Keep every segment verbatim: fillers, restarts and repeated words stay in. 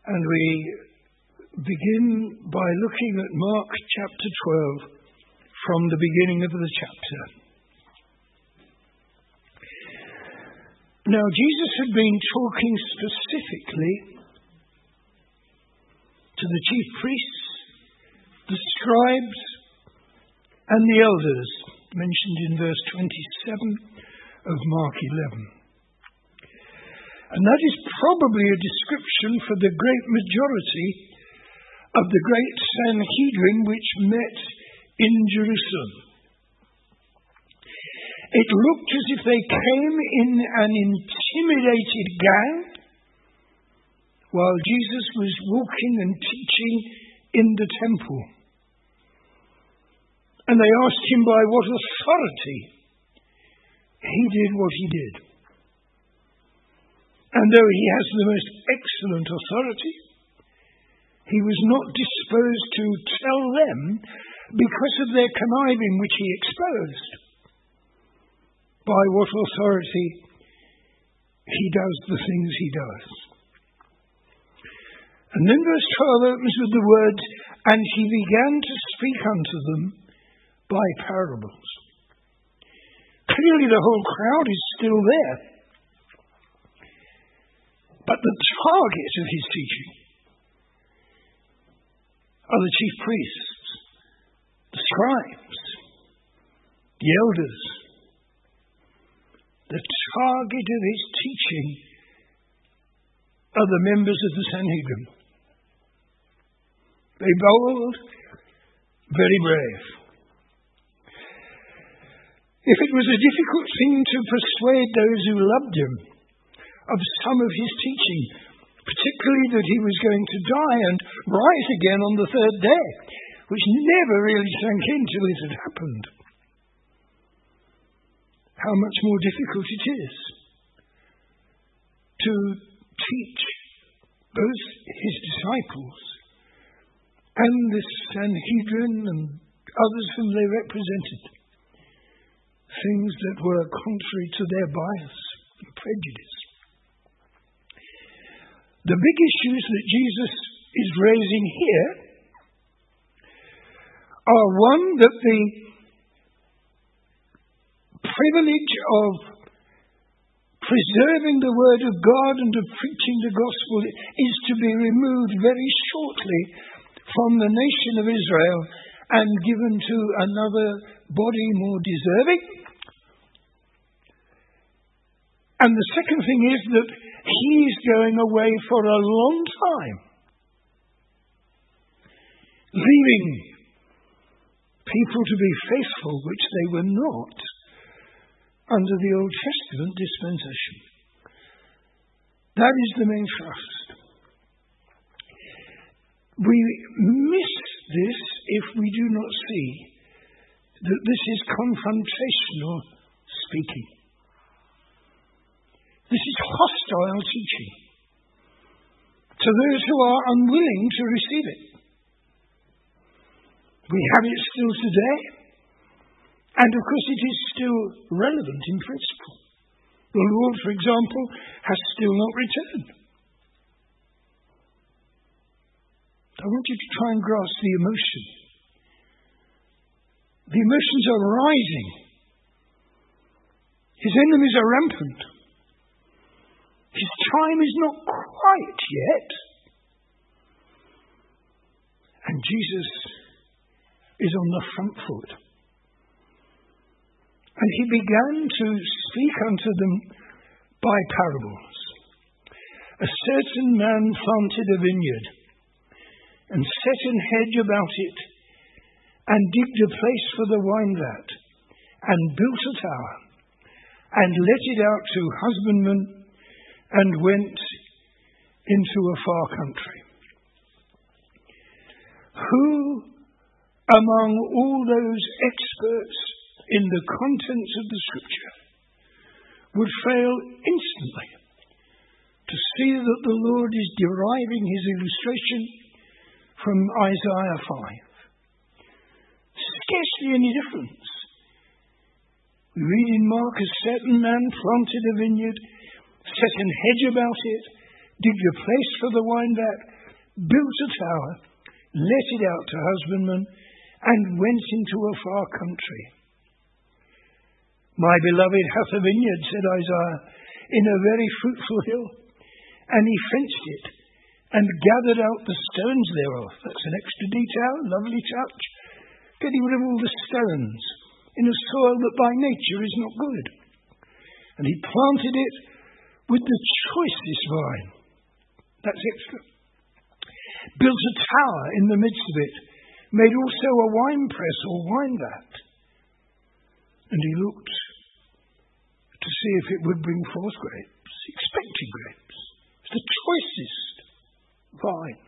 And we begin by looking at Mark chapter twelve from the beginning of the chapter. Now, Jesus had been talking specifically to the chief priests, the scribes, and the elders, mentioned in verse twenty-seven of Mark eleven. And that is probably a description for the great majority of the great Sanhedrin which met in Jerusalem. It looked as if they came in an intimidated gang while Jesus was walking and teaching in the temple. And they asked him by what authority he did what he did. And though he has the most excellent authority, he was not disposed to tell them because of their conniving which he exposed. By what authority he does the things he does. And then verse twelve opens with the words, and he began to speak unto them by parables. Clearly the whole crowd is still there. But the target of his teaching are the chief priests, the scribes, the elders. The target of his teaching are the members of the Sanhedrin. Very bold, very brave. If it was a difficult thing to persuade those who loved him of some of his teaching, particularly that he was going to die and rise again on the third day, which never really sank in till it had happened, how much more difficult it is to teach both his disciples and the Sanhedrin and others whom they represented things that were contrary to their bias and prejudice. The big issues that Jesus is raising here are one, that the privilege of preserving the word of God and of preaching the gospel is to be removed very shortly from the nation of Israel and given to another body more deserving. And the second thing is that he's going away for a long time, leaving people to be faithful, which they were not under the Old Testament dispensation. That is the main thrust. We miss this if we do not see that this is confrontational speaking. This is hostile teaching to those who are unwilling to receive it. We have it still today, and of course it is still relevant in principle. The Lord, for example, has still not returned. I want you to try and grasp the emotion. The emotions are rising. His enemies are rampant. His time is not quite yet. And Jesus is on the front foot. And he began to speak unto them by parables. A certain man planted a vineyard, and set an hedge about it, and digged a place for the winevat, and built a tower, and let it out to husbandmen, and went into a far country. Who among all those experts in the contents of the Scripture would fail instantly to see that the Lord is deriving his illustration from Isaiah five? Scarcely any difference. We read in Mark, a certain man planted a vineyard, set an hedge about it, digged a place for the winevat, built a tower, let it out to husbandmen, and went into a far country. My beloved hath a vineyard, said Isaiah, in a very fruitful hill, and he fenced it, and gathered out the stones thereof. That's an extra detail, lovely touch. Getting rid of all the stones in a soil that by nature is not good. And he planted it with the choicest vine. That's extra. Built a tower in the midst of it, made also a winepress or wine vat. And he looked to see if it would bring forth grapes, expecting grapes. It's the choicest vine.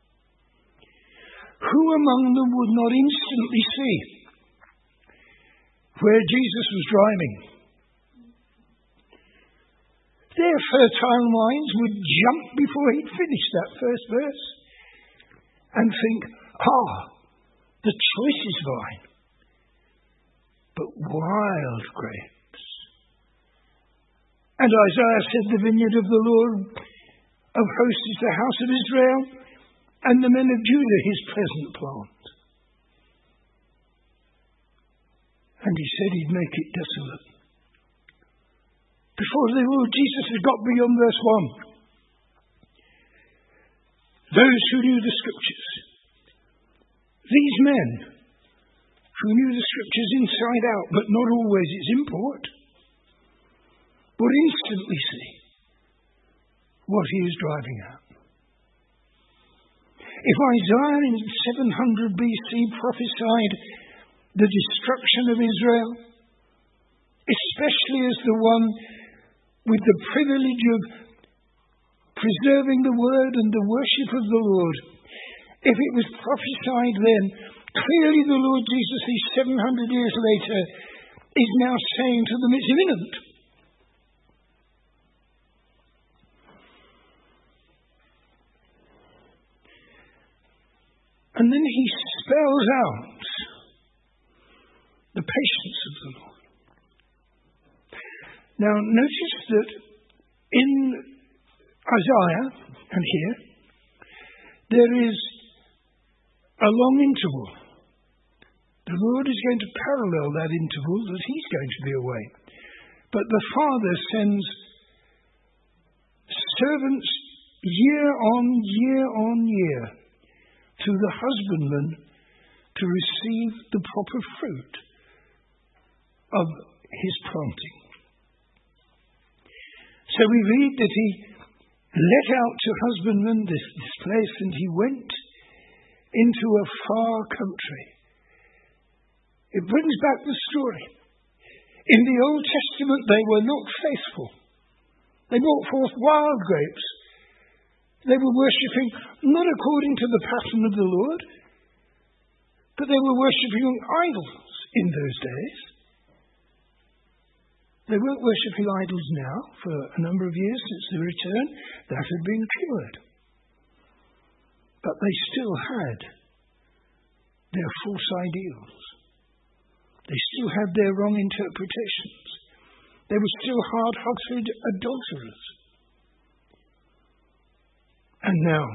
Who among them would not instantly see where Jesus was driving? Their fertile minds would jump before he'd finished that first verse and think, ah, the choicest vine, but wild grapes. And Isaiah said, the vineyard of the Lord of hosts is the house of Israel, and the men of Judah his pleasant plant. And he said he'd make it desolate. Before the Lord Jesus had got beyond verse one, those who knew the Scriptures, these men who knew the Scriptures inside out, but not always its import, would instantly see what he is driving at. If Isaiah in seven hundred B C prophesied the destruction of Israel, especially as the one with the privilege of preserving the word and the worship of the Lord, if it was prophesied then, clearly the Lord Jesus, these seven hundred years later, is now saying to them it's imminent. And then he spells out the patience of the Lord. Now, notice that in Isaiah and here, there is a long interval. The Lord is going to parallel that interval that he's going to be away. But the Father sends servants year on year on year to the husbandman to receive the proper fruit of his planting. So we read that he let out to husbandmen this, this place, and he went into a far country. It brings back the story. In the Old Testament, they were not faithful. They brought forth wild grapes. They were worshipping not according to the pattern of the Lord, but they were worshipping idols in those days. They weren't worshipping idols now for a number of years since the return. That had been cured. But they still had their false ideals. They still had their wrong interpretations. They were still hard-hearted adulterers. And now,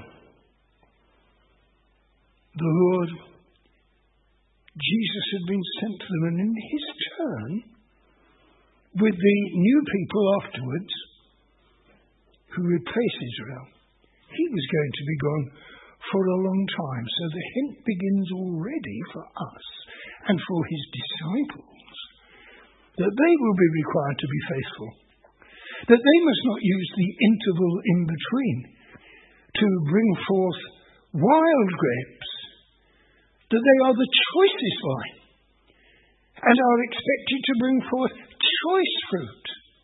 the Lord Jesus had been sent to them, and in his turn, with the new people afterwards, who replaced Israel, he was going to be gone for a long time. So the hint begins already for us and for his disciples that they will be required to be faithful, that they must not use the interval in between to bring forth wild grapes, that they are the choicest vine and are expected to bring forth choice fruit.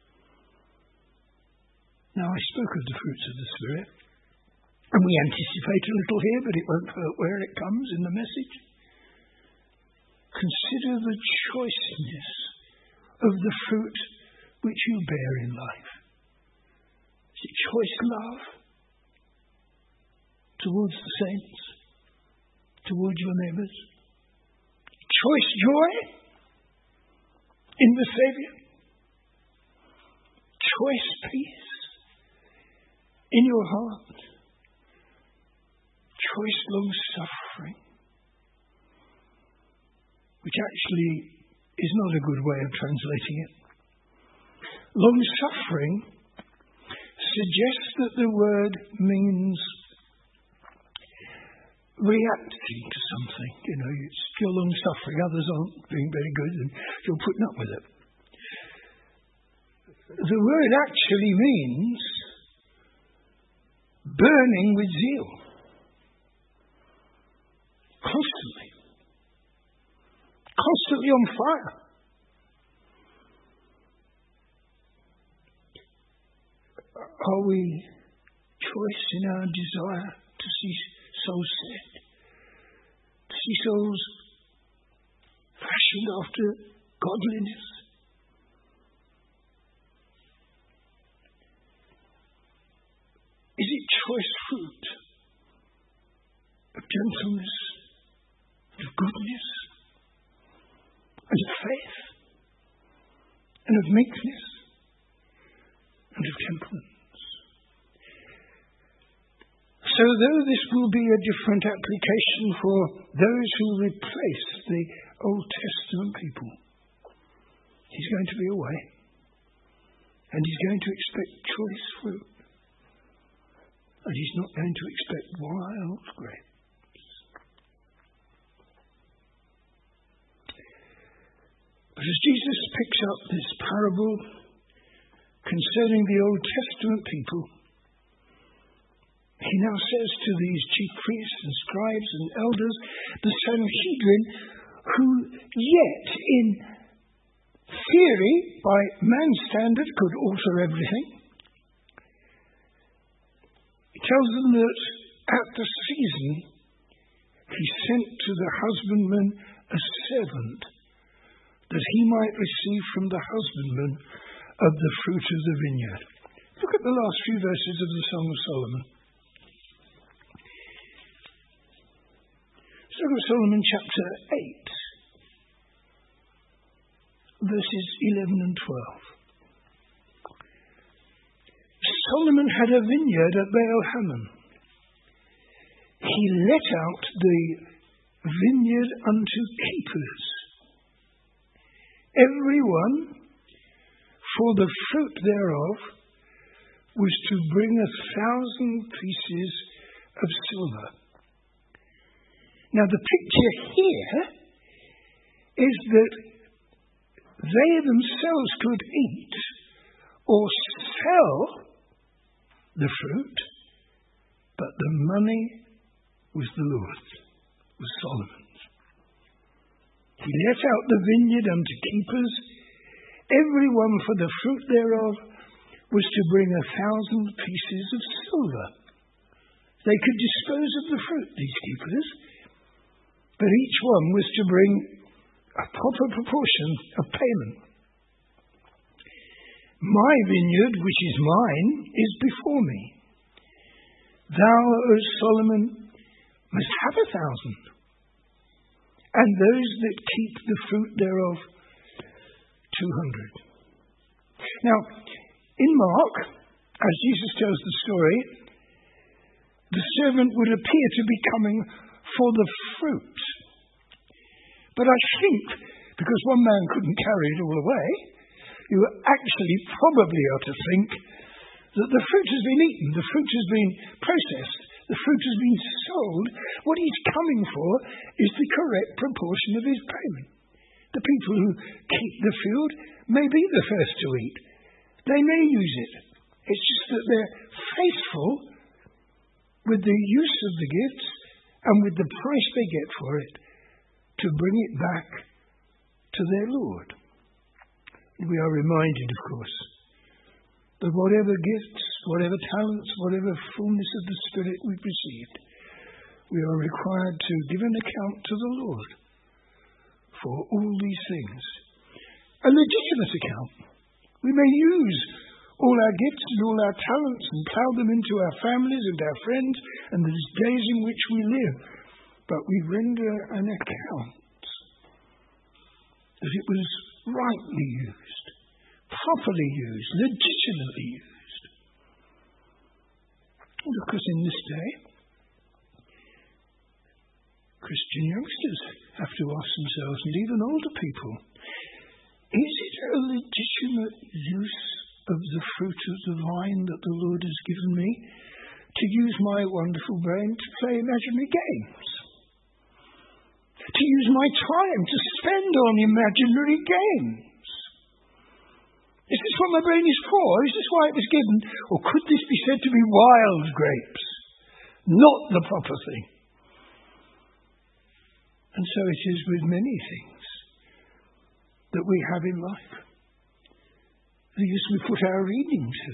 Now, I spoke of the fruits of the Spirit, and we anticipate a little here, but it won't hurt where it comes in the message. Consider the choiceness of the fruit which you bear in life. Is it choice love towards the saints, towards your neighbours? Choice joy in the Saviour? Choice peace in your heart? choice long-suffering, which actually is not a good way of translating it. Long-suffering suggests that the word means reacting to something. You know, you're long-suffering, others aren't being very good, and you're putting up with it. The word actually means burning with zeal. Constantly. Constantly on fire. Are we choice in our desire to see souls saved? To see souls fashioned after godliness? Is it choice fruit of gentleness, of goodness, and of faith, and of meekness, and of temperance? So though this will be a different application for those who replace the Old Testament people, he's going to be away, and he's going to expect choice fruit. And he's not going to expect wild grapes. But as Jesus picks up this parable concerning the Old Testament people, he now says to these chief priests and scribes and elders, the Sanhedrin, who yet in theory, by man's standard, could alter everything, tells them that at the season he sent to the husbandman a servant, that he might receive from the husbandman of the fruit of the vineyard. Look at the last few verses of the Song of Solomon. Song of Solomon chapter eight, verses eleven and twelve. Solomon had a vineyard at Baal-Hamon. He let out the vineyard unto keepers, every one for the fruit thereof was to bring a thousand pieces of silver. Now the picture here is that they themselves could eat or sell the fruit, but the money was the Lord's, was Solomon's. He let out the vineyard unto keepers, every one for the fruit thereof was to bring a thousand pieces of silver. They could dispose of the fruit, these keepers, but each one was to bring a proper proportion of payment. My vineyard, which is mine, is before me. Thou, O Solomon, must have a thousand, and those that keep the fruit thereof, two hundred. Now, in Mark, as Jesus tells the story, the servant would appear to be coming for the fruit. But I think, because one man couldn't carry it all away, you actually probably ought to think that the fruit has been eaten, the fruit has been processed, the fruit has been sold. What he's coming for is the correct proportion of his payment. The people who keep the field may be the first to eat. They may use it. It's just that they're faithful with the use of the gifts and with the price they get for it to bring it back to their Lord. We are reminded, of course, that whatever gifts, whatever talents, whatever fullness of the Spirit we've received, we are required to give an account to the Lord for all these things. A legitimate account. We may use all our gifts and all our talents and plough them into our families and our friends and the days in which we live, but we render an account that it was rightly used, properly used, legitimately used. Because in this day, Christian youngsters have to ask themselves, and even older people, is it a legitimate use of the fruit of the vine that the Lord has given me to use my wonderful brain to play imaginary games? To use my time to spend on imaginary games? Is this what my brain is for? Is this why it was given? Or could this be said to be wild grapes? Not the proper thing. And so it is with many things that we have in life. The use we put our reading to.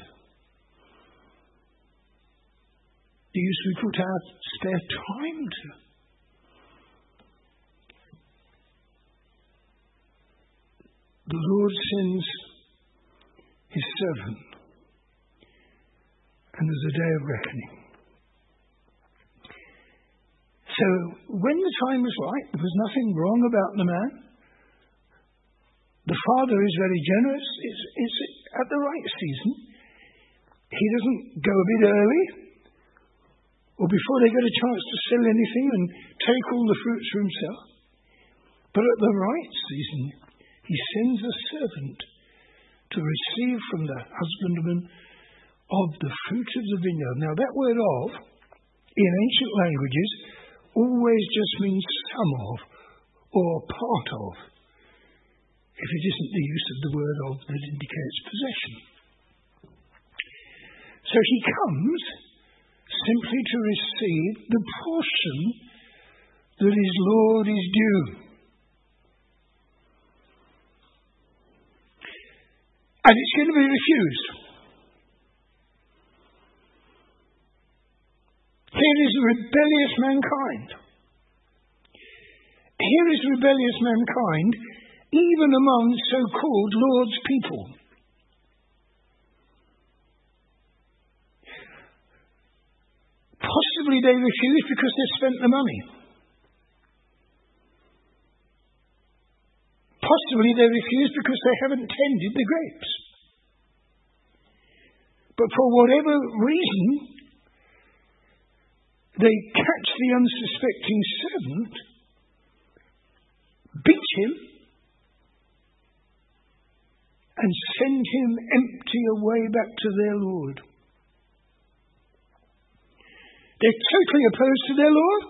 The use we put our spare time to. The Lord sends his servant, and there's a day of reckoning. So when the time was right, there was nothing wrong about the man. The father is very generous. It's, it's at the right season. He doesn't go a bit early, or before they get a chance to sell anything and take all the fruits for himself. But at the right season, he sends a servant to receive from the husbandman of the fruit of the vineyard. Now that word "of" in ancient languages always just means some of or part of, if it isn't the use of the word "of" that indicates possession. So he comes simply to receive the portion that his Lord is due. And it's going to be refused. Here is rebellious mankind. Here is rebellious mankind, even among so-called Lord's people. Possibly they refuse because they've spent the money. Possibly they refuse because they haven't tended the grapes. But for whatever reason, they catch the unsuspecting servant, beat him, and send him empty away back to their Lord. They're totally opposed to their Lord.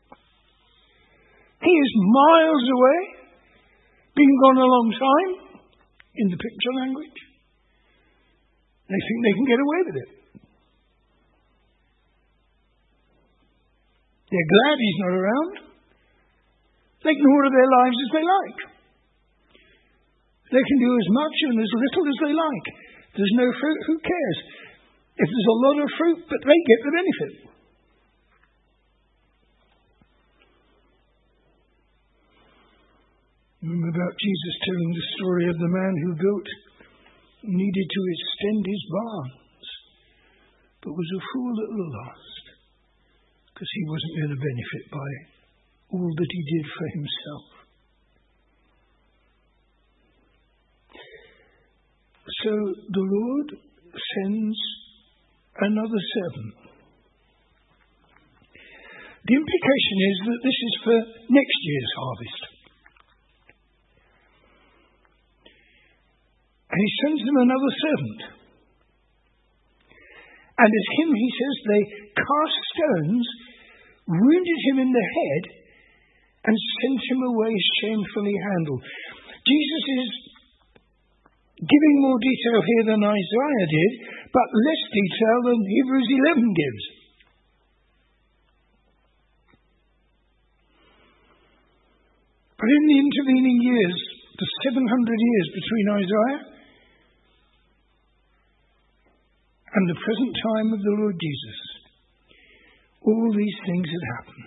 He is miles away, been gone a long time, in the picture language. They think they can get away with it. They're glad he's not around. They can order their lives as they like. They can do as much and as little as they like. There's no fruit, who cares? If there's a lot of fruit, but they get the benefit. Remember about Jesus telling the story of the man who built, needed to extend his barns, but was a fool at the last, because he wasn't going to benefit by all that he did for himself. So the Lord sends another servant. The implication is that this is for next year's harvest. And he sends them another servant. And as him, he says, they cast stones, wounded him in the head, and sent him away shamefully handled. Jesus is giving more detail here than Isaiah did, but less detail than Hebrews eleven gives. But in the intervening years, the seven hundred years between Isaiah and the present time of the Lord Jesus, all these things had happened.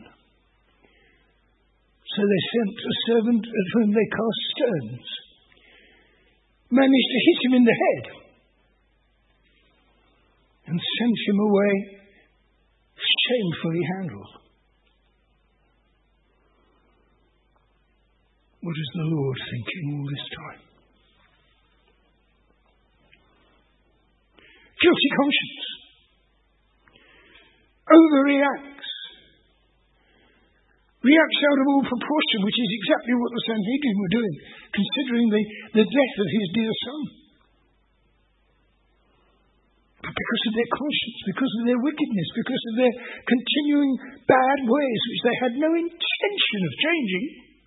So they sent a servant at whom they cast stones, managed to hit him in the head, and sent him away shamefully handled. What is the Lord thinking all this time? Guilty conscience. Overreacts. reacts out of all proportion, which is exactly what the Sanhedrin were doing, considering the, the death of his dear son. But because of their conscience, because of their wickedness, because of their continuing bad ways, which they had no intention of changing,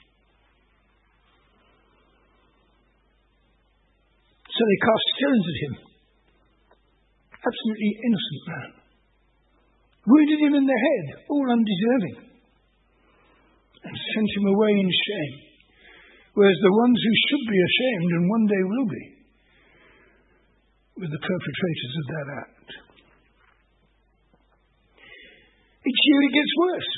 so they cast stones at him. Absolutely innocent man. Wounded him in the head, all undeserving, and sent him away in shame. Whereas the ones who should be ashamed, and one day will be, were the perpetrators of that act. Each year it gets worse.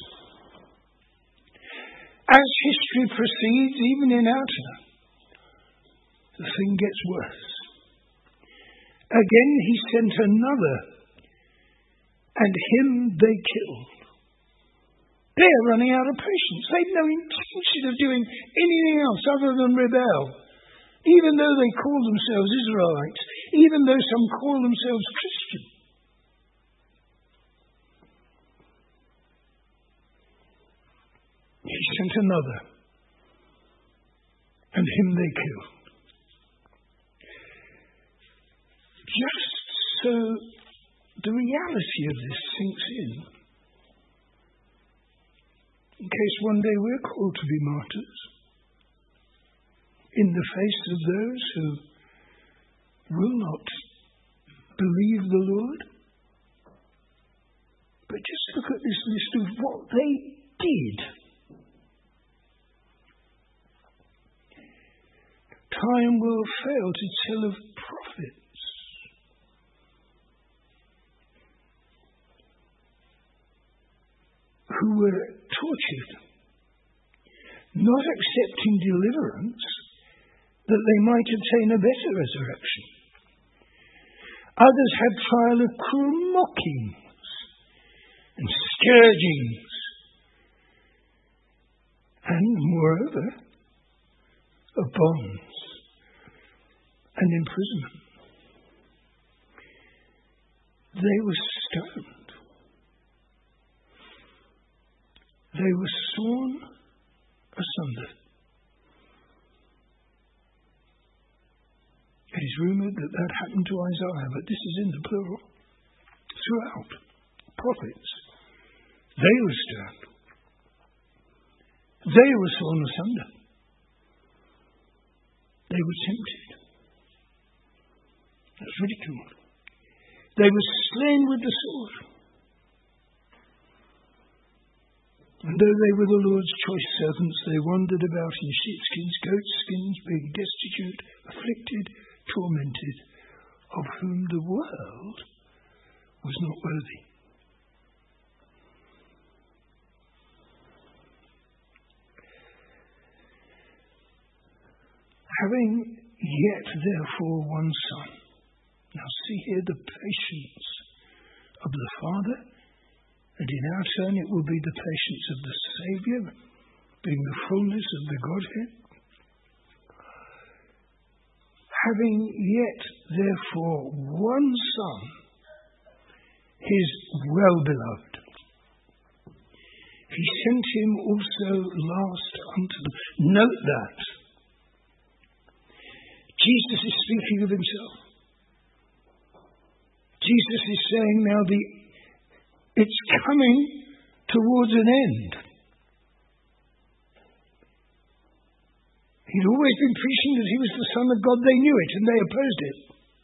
As history proceeds, even in our time, the thing gets worse. Again he sent another, and him they killed. They're running out of patience. They've no intention of doing anything else other than rebel. Even though they call themselves Israelites, even though some call themselves Christian. He sent another, and him they killed. Just so the reality of this sinks in, in case one day we're called to be martyrs, in the face of those who will not believe the Lord. But just look at this list of what they did. Time will fail to tell of prophets who were tortured, not accepting deliverance that they might obtain a better resurrection. Others had trial of cruel mockings and scourgings, and moreover, of bonds and imprisonment. They were stoned. They were sawn asunder. It is rumoured that that happened to Isaiah, but this is in the plural. Throughout. Prophets. They were stoned. They were sawn asunder. They were tempted. That's ridiculed. They were slain with the sword. And though they were the Lord's choice servants, they wandered about in sheepskins, goatskins, being destitute, afflicted, tormented, of whom the world was not worthy. Having yet therefore one son. Now see here the patience of the Father, and in our turn it will be the patience of the Saviour, being the fullness of the Godhead. Having yet therefore one son, his well-beloved, he sent him also last unto them. Note that. Jesus is speaking of himself. Jesus is saying now the it's coming towards an end. He'd always been preaching that he was the Son of God. They knew it and they opposed it.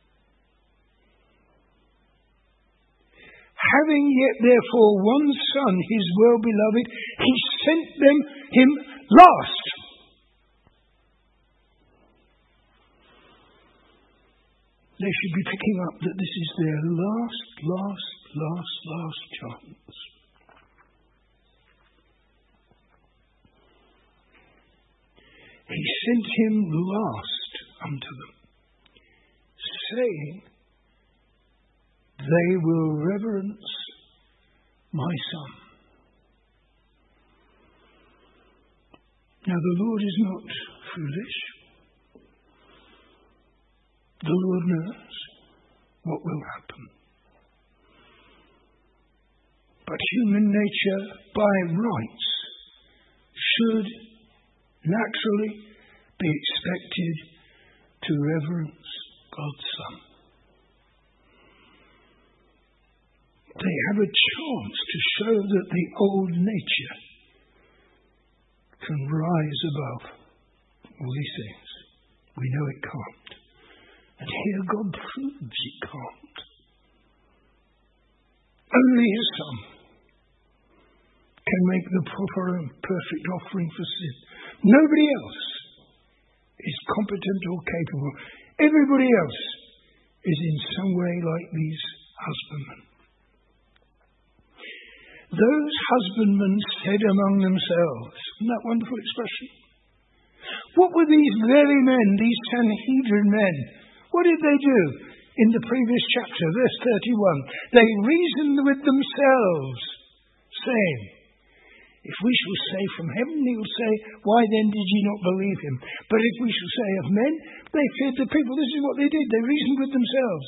Having yet therefore one son, his well-beloved, he sent them him last. They should be picking up that this is their last, last, last, last chance. He sent him last unto them, saying, they will reverence my son. Now the Lord is not foolish. The Lord knows what will happen. But human nature, by rights, should naturally be expected to reverence God's Son. They have a chance to show that the old nature can rise above all these things. We know it can't. And here God proves it can't. Only His Son can make the proper and perfect offering for sin. Nobody else is competent or capable. Everybody else is in some way like these husbandmen. Those husbandmen said among themselves, isn't that wonderful expression? What were these very men, these Sanhedrin men? What did they do in the previous chapter, verse thirty-one? They reasoned with themselves, saying, if we shall say from heaven, He will say, why then did ye not believe Him? But if we shall say of men, they feared the people. This is what they did. They reasoned with themselves.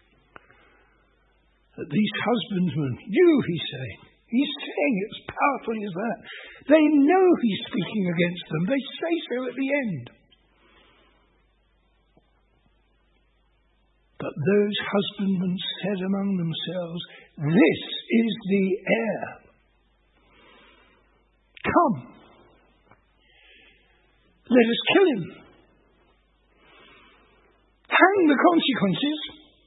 That these husbandmen, you, He's saying, He's saying it as powerfully as that. They know He's speaking against them. They say so at the end. But those husbandmen said among themselves, this is the heir. Come, let us kill him. Hang the consequences.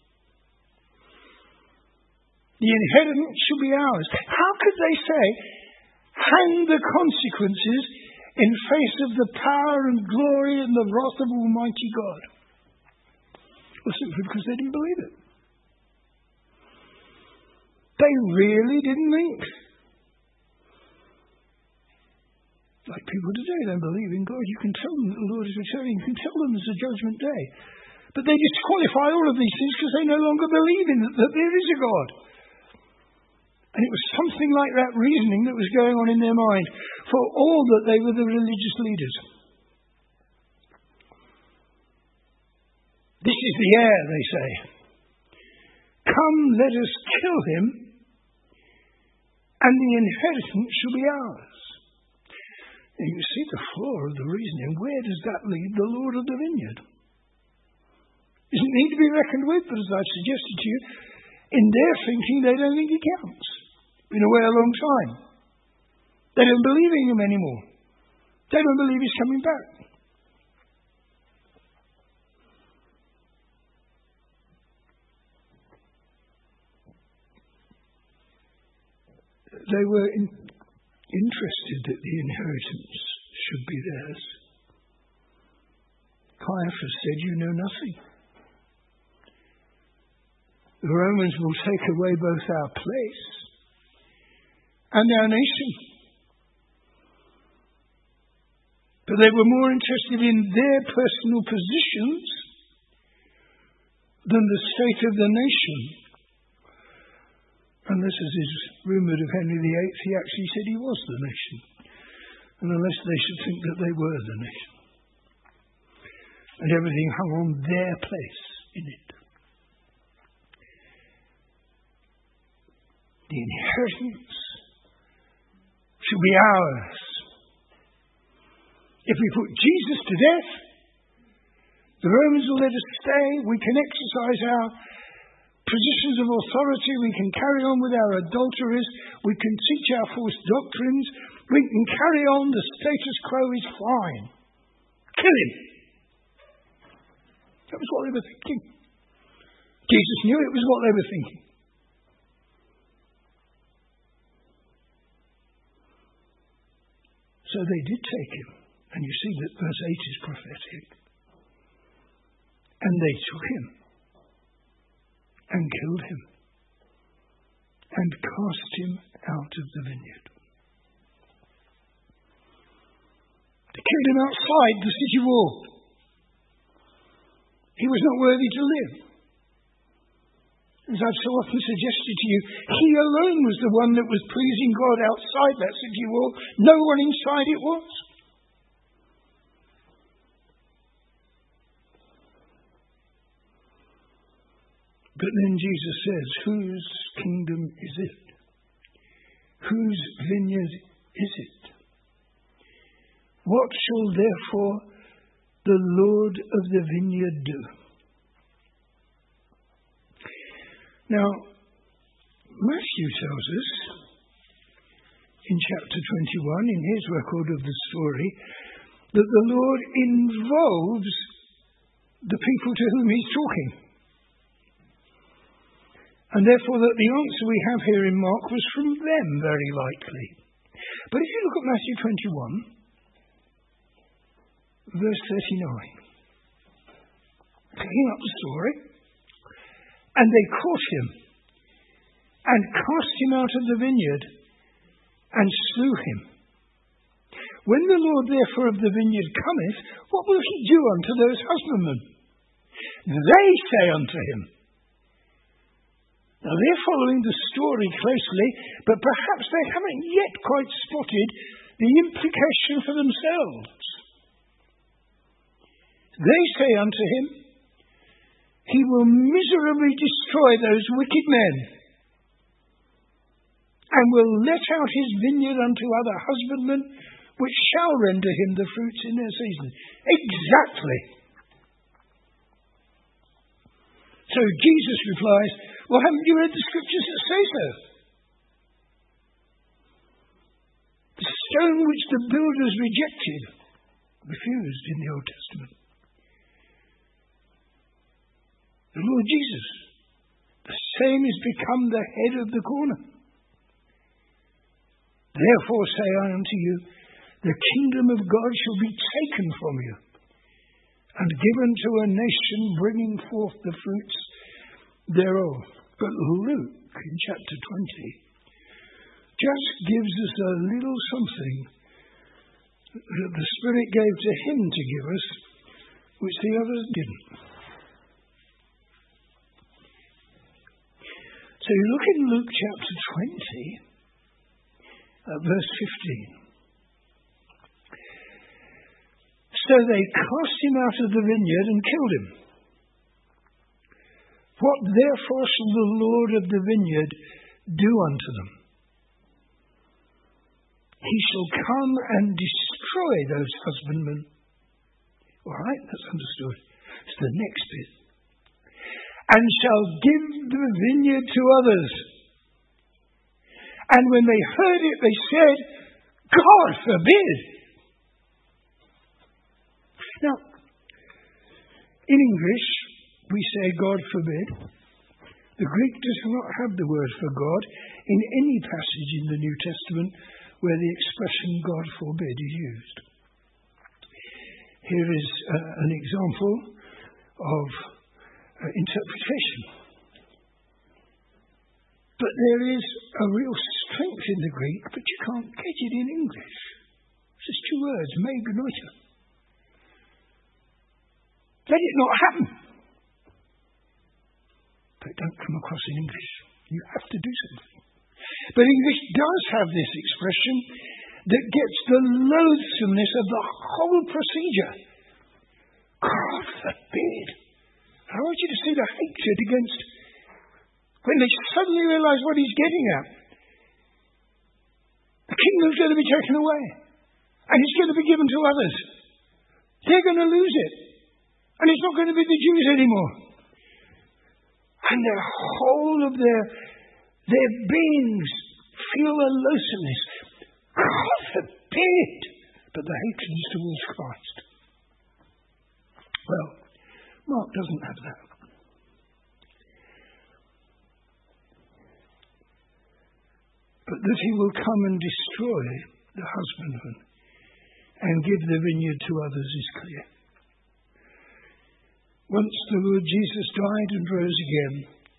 The inheritance shall be ours. How could they say, hang the consequences in face of the power and glory and the wrath of Almighty God? Well, simply because they didn't believe it. They really didn't think. Like people today don't believe in God. You can tell them that the Lord is returning. You can tell them there's a judgment day. But they disqualify all of these things because they no longer believe in that, that there is a God. And it was something like that reasoning that was going on in their mind for all that they were the religious leaders. This is the heir, they say. Come, let us kill him, and the inheritance shall be ours. And you see the flaw of the reasoning. Where does that leave the Lord of the vineyard? Doesn't need to be reckoned with, but as I've suggested to you, in their thinking, they don't think he counts. Been away a long time. They don't believe in him anymore. They don't believe he's coming back. They were in, interested that the inheritance should be theirs. Caiaphas said, you know nothing. The Romans will take away both our place and our nation. But they were more interested in their personal positions than the state of the nation. And this is his rumoured of Henry the Eighth. He actually said he was the nation. And unless they should think that they were the nation. And everything hung on their place in it. The inheritance shall be ours. If we put Jesus to death, the Romans will let us stay. We can exercise our positions of authority. We can carry on with our adulteries. We can teach our false doctrines. We can carry on. The status quo is fine. Kill him. That was what they were thinking. Jesus knew it was what they were thinking. So they did take him. And you see that verse eight is prophetic. And they took him and killed him and cast him out of the vineyard. They killed him outside the city wall. He was not worthy to live. As I've so often suggested to you, he alone was the one that was pleasing God outside that city wall. No one inside it was. But then Jesus says, whose kingdom is it? Whose vineyard is it? What shall therefore the Lord of the vineyard do? Now, Matthew tells us in chapter twenty-one, in his record of the story, that the Lord involves the people to whom he's talking. And therefore that the answer we have here in Mark was from them, very likely. But if you look at Matthew twenty-one, verse thirty-nine, picking up the story, and they caught him, and cast him out of the vineyard, and slew him. When the Lord therefore of the vineyard cometh, what will he do unto those husbandmen? They say unto him. Now they're following the story closely, but perhaps they haven't yet quite spotted the implication for themselves. They say unto him, he will miserably destroy those wicked men, and will let out his vineyard unto other husbandmen, which shall render him the fruits in their season. Exactly. So Jesus replies, well, haven't you read the scriptures that say so? The stone which the builders rejected, refused in the Old Testament. The Lord Jesus, the same is become the head of the corner. Therefore say I unto you, the kingdom of God shall be taken from you, and given to a nation bringing forth the fruits thereof. But Luke, in chapter twenty, just gives us a little something that the Spirit gave to him to give us, which the others didn't. So you look in Luke chapter twenty, uh, verse fifteen. So they cast him out of the vineyard and killed him. What therefore shall the Lord of the vineyard do unto them? He shall come and destroy those husbandmen. All right, that's understood. It's the next bit. And shall give the vineyard to others. And when they heard it, they said, God forbid. Now, in English, we say God forbid. The Greek does not have the word for God in any passage in the New Testament where the expression God forbid is used. Here is uh, an example of uh, interpretation. But there is a real strength in the Greek, but you can't get it in English. It's just two words, me genoito. Let it not happen. But it don't come across in English. You have to do something. But English does have this expression that gets the loathsomeness of the whole procedure. God forbid. I want you to see the hatred against when they suddenly realize what he's getting at. The kingdom's going to be taken away. And it's going to be given to others. They're going to lose it. And it's not going to be the Jews anymore. And the whole of their, their beings feel a loathsomeness. God forbid! But the hatred is towards Christ. Well, Mark doesn't have that. But that he will come and destroy the husbandman and give the vineyard to others is clear. Once the Lord Jesus died and rose again,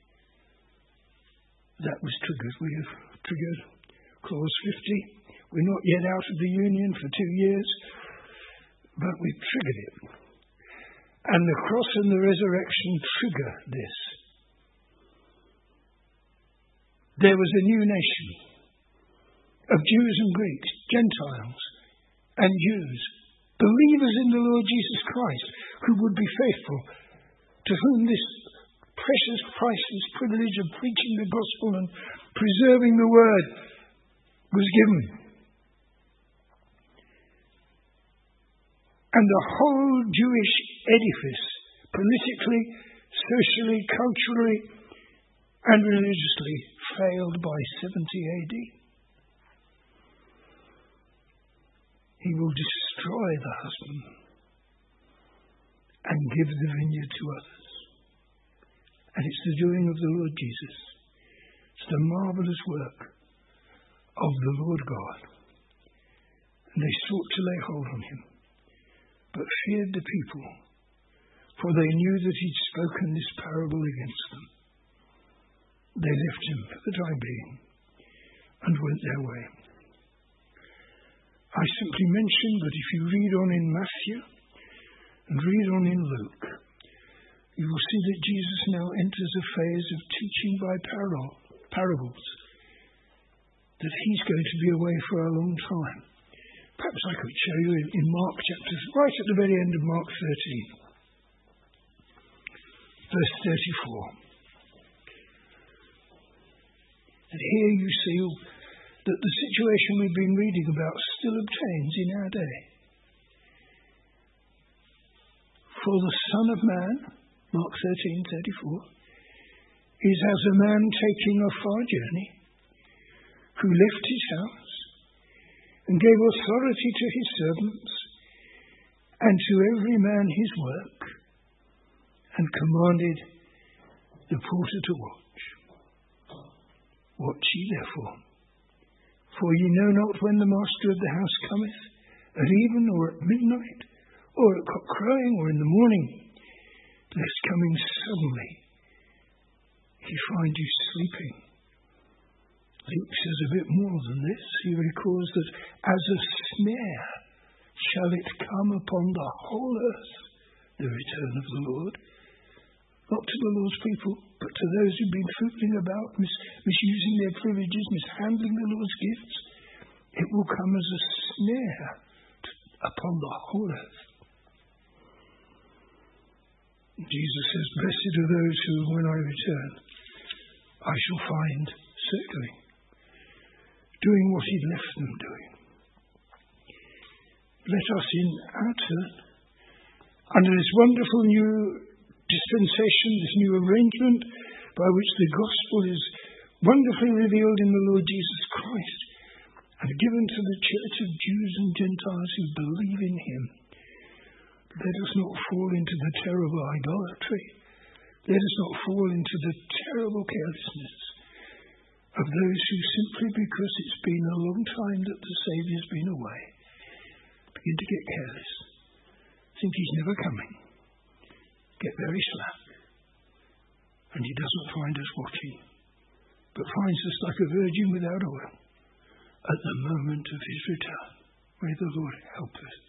that was triggered. We have triggered clause fifty. We're not yet out of the union for two years, but we've triggered it. And the cross and the resurrection trigger this. There was a new nation of Jews and Greeks, Gentiles and Jews, believers in the Lord Jesus Christ, who would be faithful, to whom this precious, priceless privilege of preaching the gospel and preserving the word was given. And the whole Jewish edifice, politically, socially, culturally, and religiously, failed by seventy A D. He will destroy the husbandman and give the vineyard to others. And it's the doing of the Lord Jesus. It's the marvelous work of the Lord God. And they sought to lay hold on him, but feared the people, for they knew that he'd spoken this parable against them. They left him for the time being and went their way. I simply mention that if you read on in Matthew and read on in Luke, you will see that Jesus now enters a phase of teaching by parable, parables, that he's going to be away for a long time. Perhaps I could show you in, in Mark chapter, right at the very end of Mark thirteen, verse thirty-four. And here you see that the situation we've been reading about still obtains in our day. For the Son of Man, Mark thirteen thirty-four, is as a man taking a far journey, who left his house and gave authority to his servants and to every man his work, and commanded the porter to watch. Watch ye therefore, for ye know not when the master of the house cometh, at even or at midnight, or at cock crowing, or in the morning, lest coming suddenly he find you sleeping. Luke says a bit more than this. He records that as a snare shall it come upon the whole earth, the return of the Lord. Not to the Lord's people, but to those who've been fooling about, mis- misusing their privileges, mishandling the Lord's gifts. It will come as a snare to, upon the whole earth. Jesus says, blessed are those who, when I return, I shall find circling, doing what he left them doing. Let us in our turn, under this wonderful new dispensation, this new arrangement by which the gospel is wonderfully revealed in the Lord Jesus Christ and given to the church of Jews and Gentiles who believe in him. Let us not fall into the terrible idolatry. Let us not fall into the terrible carelessness of those who, simply because it's been a long time that the Saviour's been away, begin to get careless, think he's never coming, get very slack, and he doesn't find us watching, but finds us like a virgin without oil at the moment of his return. May the Lord help us.